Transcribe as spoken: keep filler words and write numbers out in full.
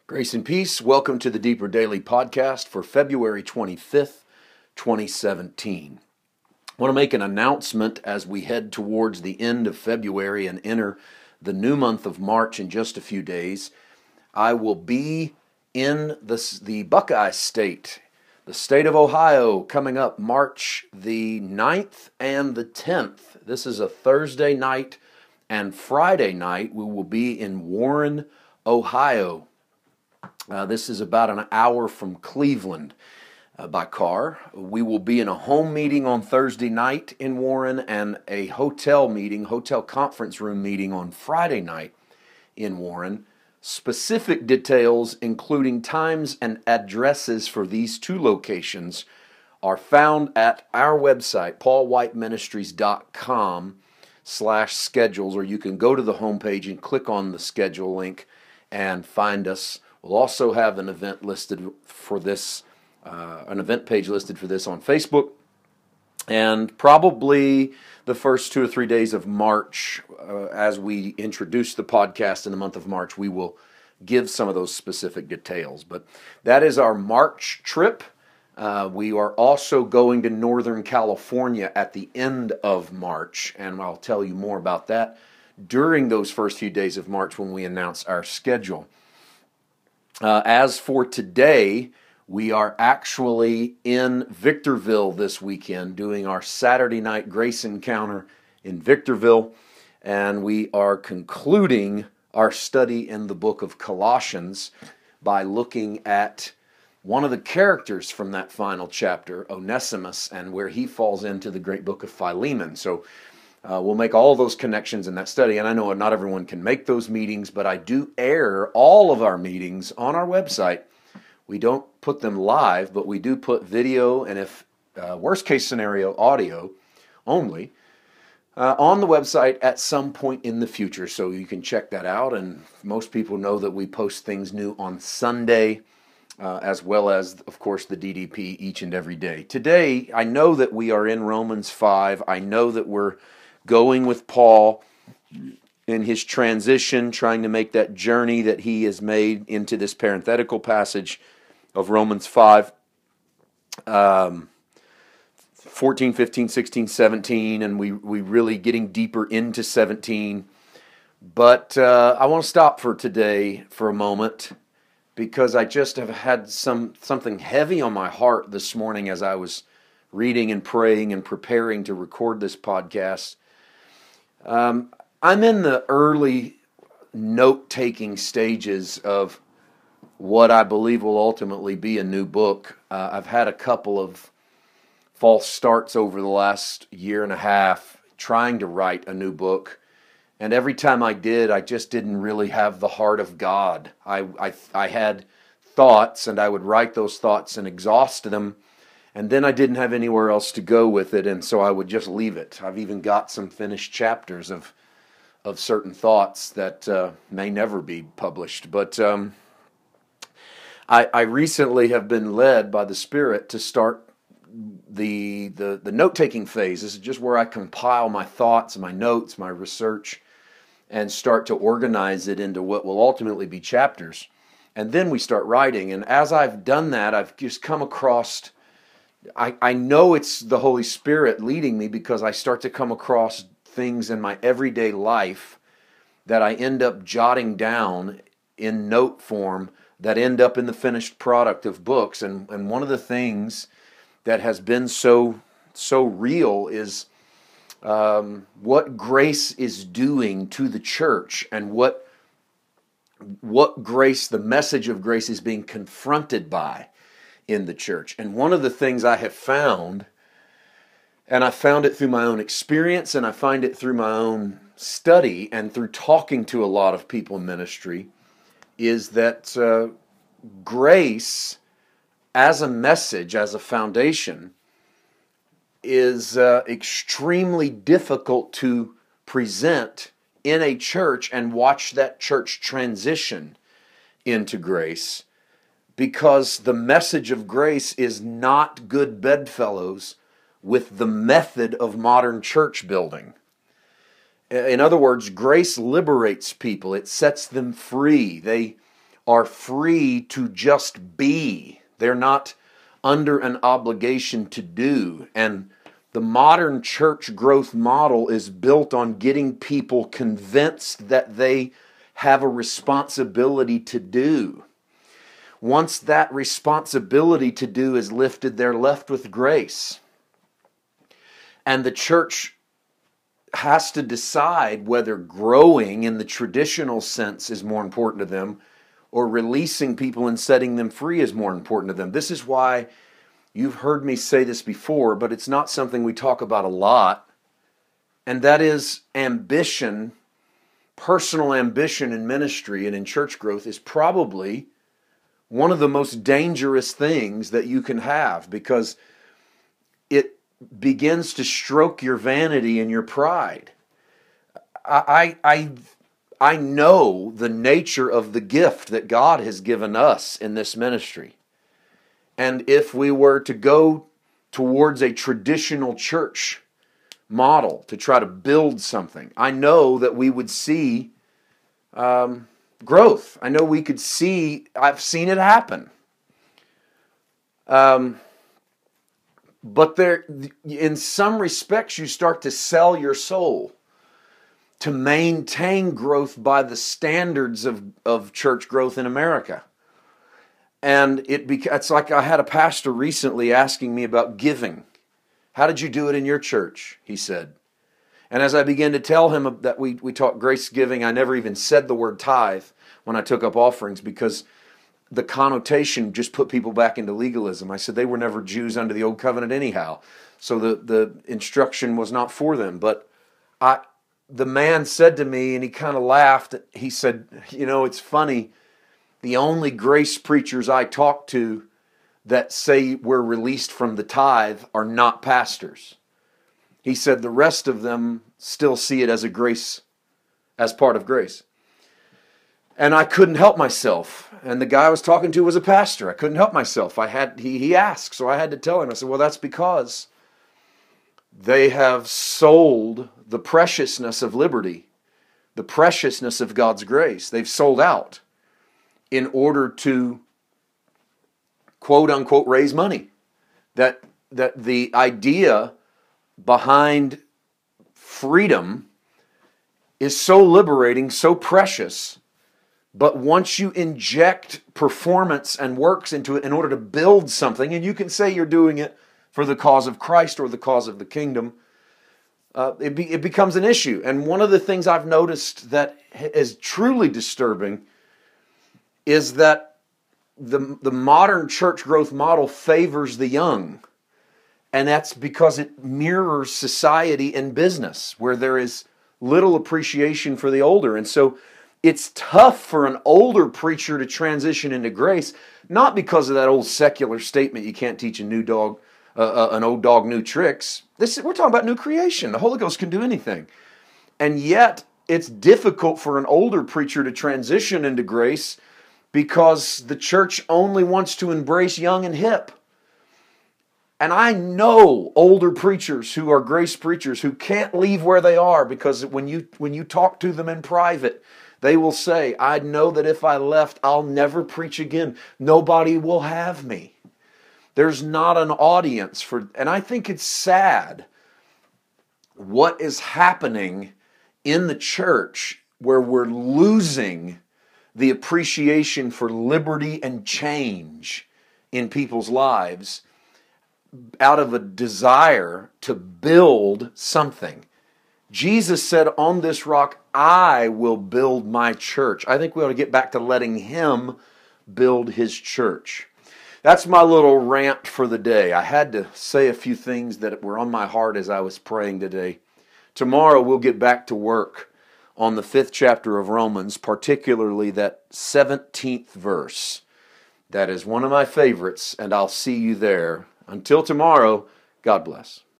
Grace and peace. Welcome to the Deeper Daily Podcast for February twenty-fifth, twenty seventeen. I want to make an announcement as we head towards the end of February and enter the new month of March in just a few days. I will be in the, the Buckeye State, the state of Ohio, coming up March the ninth and the tenth. This is a Thursday night and Friday night. We will be in Warren, Ohio. Uh, this is about an hour from Cleveland uh, by car. We will be in a home meeting on Thursday night in Warren and a hotel meeting, hotel conference room meeting on Friday night in Warren. Specific details, including times and addresses for these two locations, are found at our website, paul white ministries dot com slash schedules, or you can go to the homepage and click on the schedule link and find us. We'll also have an event listed for this, uh, an event page listed for this on Facebook. And probably the first two or three days of March, uh, as we introduce the podcast in the month of March, we will give some of those specific details. But that is our March trip. Uh, we are also going to Northern California at the end of March, and I'll tell you more about that during those first few days of March when we announce our schedule. Uh, as for today, we are actually in Victorville this weekend doing our Saturday night grace encounter in Victorville, and we are concluding our study in the book of Colossians by looking at one of the characters from that final chapter, Onesimus, and where he falls into the great book of Philemon. So Uh, we'll make all those connections in that study, and I know not everyone can make those meetings, but I do air all of our meetings on our website. We don't put them live, but we do put video, and if uh, worst case scenario, audio only, uh, on the website at some point in the future, so you can check that out. And most people know that we post things new on Sunday, uh, as well as, of course, the D D P each and every day. Today, I know that we are in Romans five. I know that we're going with Paul in his transition, trying to make that journey that he has made into this parenthetical passage of Romans five, um, fourteen, fifteen, sixteen, seventeen, and we we really getting deeper into seventeen. But uh, I want to stop for today for a moment because I just have had some something heavy on my heart this morning as I was reading and praying and preparing to record this podcast. Um, I'm in the early note-taking stages of what I believe will ultimately be a new book. Uh, I've had a couple of false starts over the last year and a half trying to write a new book, and every time I did, I just didn't really have the heart of God. I, I, I had thoughts, and I would write those thoughts and exhaust them, and then I didn't have anywhere else to go with it, and so I would just leave it. I've even got some finished chapters of of certain thoughts that uh, may never be published. But um, I, I recently have been led by the Spirit to start the the, the note-taking phase. This is just where I compile my thoughts, my notes, my research, and start to organize it into what will ultimately be chapters. And then we start writing. And as I've done that, I've just come across... I, I know it's the Holy Spirit leading me because I start to come across things in my everyday life that I end up jotting down in note form that end up in the finished product of books. And, and one of the things that has been so so real is um, what grace is doing to the church and what what grace, the message of grace, is being confronted by in the church. And one of the things I have found, and I found it through my own experience, and I find it through my own study, and through talking to a lot of people in ministry, is that uh, grace as a message, as a foundation, is uh, extremely difficult to present in a church and watch that church transition into grace, because the message of grace is not good bedfellows with the method of modern church building. In other words, grace liberates people. It sets them free. They are free to just be. They're not under an obligation to do. And the modern church growth model is built on getting people convinced that they have a responsibility to do. Once that responsibility to do is lifted, they're left with grace. And the church has to decide whether growing in the traditional sense is more important to them or releasing people and setting them free is more important to them. This is why you've heard me say this before, but it's not something we talk about a lot, and that is ambition. Personal ambition in ministry and in church growth is probably one of the most dangerous things that you can have, because it begins to stroke your vanity and your pride. I, I, I know the nature of the gift that God has given us in this ministry. And if we were to go towards a traditional church model to try to build something, I know that we would see um, growth. I know we could see, I've seen it happen. Um, but there, in some respects, you start to sell your soul to maintain growth by the standards of, of church growth in America. And it beca- it's like I had a pastor recently asking me about giving. How did you do it in your church? He said. And as I began to tell him that we, we taught grace giving, I never even said the word tithe when I took up offerings, because the connotation just put people back into legalism. I said they were never Jews under the old covenant anyhow, so the, the instruction was not for them. But I, the man said to me, and he kind of laughed, he said, you know, it's funny, the only grace preachers I talk to that say we're released from the tithe are not pastors. He said the rest of them still see it as a grace, as part of grace. And I couldn't help myself. And the guy I was talking to was a pastor. I couldn't help myself. I had he he asked, so I had to tell him. I said, well, that's because they have sold the preciousness of liberty, the preciousness of God's grace. They've sold out in order to, quote unquote, raise money. That that the idea behind freedom is so liberating, so precious, but once you inject performance and works into it in order to build something, and you can say you're doing it for the cause of Christ or the cause of the kingdom, uh, it, be, it becomes an issue. And one of the things I've noticed that is truly disturbing is that the, the modern church growth model favors the young. And that's because it mirrors society and business, where there is little appreciation for the older. And so it's tough for an older preacher to transition into grace, not because of that old secular statement, you can't teach a new dog, uh, uh, an old dog new tricks. This we're talking about new creation. The Holy Ghost can do anything. And yet it's difficult for an older preacher to transition into grace because the church only wants to embrace young and hip. And I know older preachers who are grace preachers who can't leave where they are, because when you when you talk to them in private, they will say, I know that if I left, I'll never preach again. Nobody will have me. There's not an audience for, and I think it's sad what is happening in the church, where we're losing the appreciation for liberty and change in people's lives out of a desire to build something. Jesus said, on this rock, I will build my church. I think we ought to get back to letting Him build His church. That's my little rant for the day. I had to say a few things that were on my heart as I was praying today. Tomorrow we'll get back to work on the fifth chapter of Romans, particularly that seventeenth verse. That is one of my favorites, and I'll see you there. Until tomorrow, God bless.